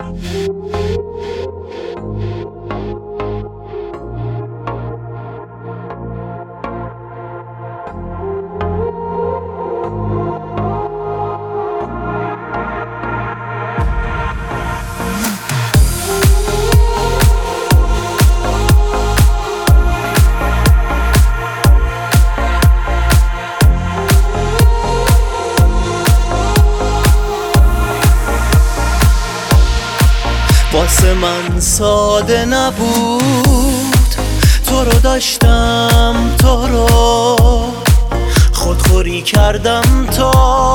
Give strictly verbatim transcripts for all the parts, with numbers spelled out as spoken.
واسه من ساده نبود، تو رو داشتم، تو رو خودخوری کردم تا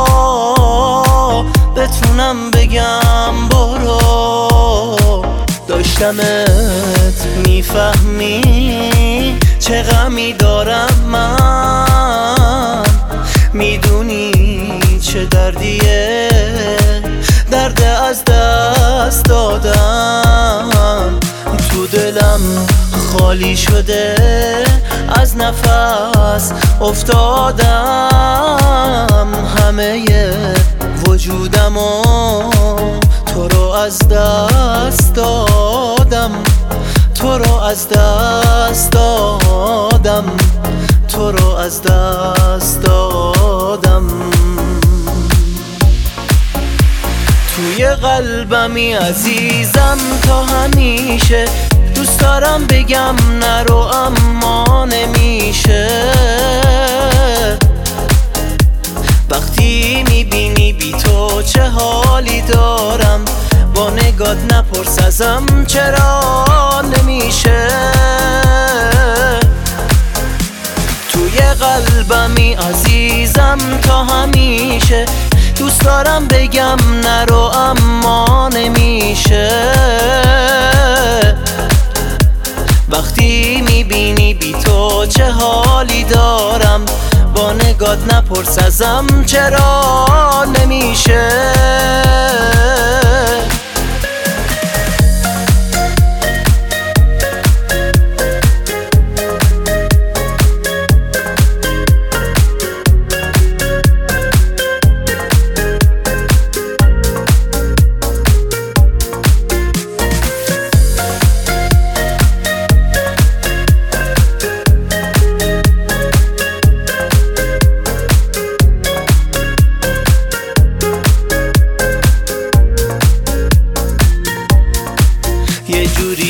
بتونم بگم برو. داشتمت میفهمی چه غمی دارم من، میدونی چه دردیه، درد از دست دادم. تو دلم خالی شده، از نفس افتادم، همه وجودمو تو رو از دست دادم، تو رو از دست دادم، تو رو از دست دادم. توی قلبمی عزیزم تا همیشه، دوست دارم بگم نرو اما نمیشه. وقتی میبینی بی تو چه حالی دارم، با نگات نپرس ازم چرا نمیشه. توی قلبمی عزیزم تا همیشه، دوست دارم بگم نرو اما نمیشه. وقتی میبینی بی تو چه حالی دارم، با نگات نپرس ازم چرا نمیشه. یه جوری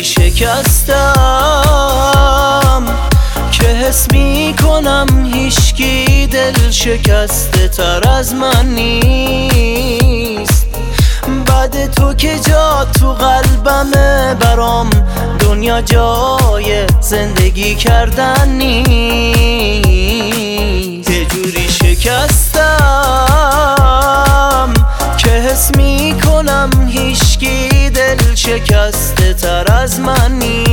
شکستم که حس میکنم هیچکی دل شکسته تر از من نیست. بعد تو که جا تو قلبمه، برام دنیا جای زندگی کردن نیست. یه جوری شکستم که حس میکنم هیچکی دل شکسته تر از من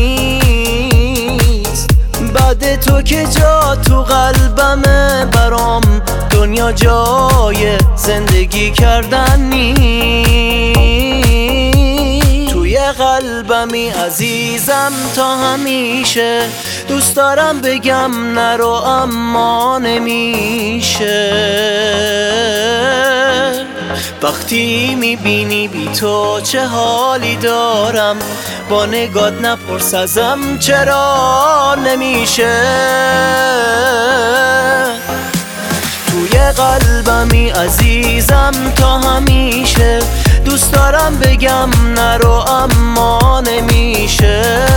نیست. بعد تو که جا تو قلبمه، برام دنیا جای زندگی کردن نیست. توی قلبمی عزیزم تا همیشه، دوست دارم بگم نرو اما نمیشه. وقتی میبینی بی تو چه حالی دارم، با نگات نپرس ازم چرا نمیشه. توی قلبمی عزیزم تا همیشه، دوست دارم بگم نرو اما نمیشه.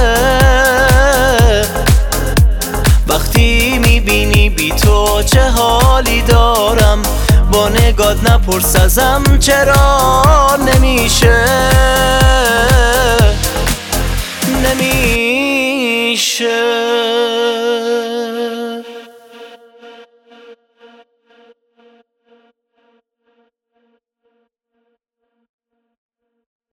وقتی میبینی بی تو چه حالی دارم، با نگات نپرس ازم چرا نمیشه.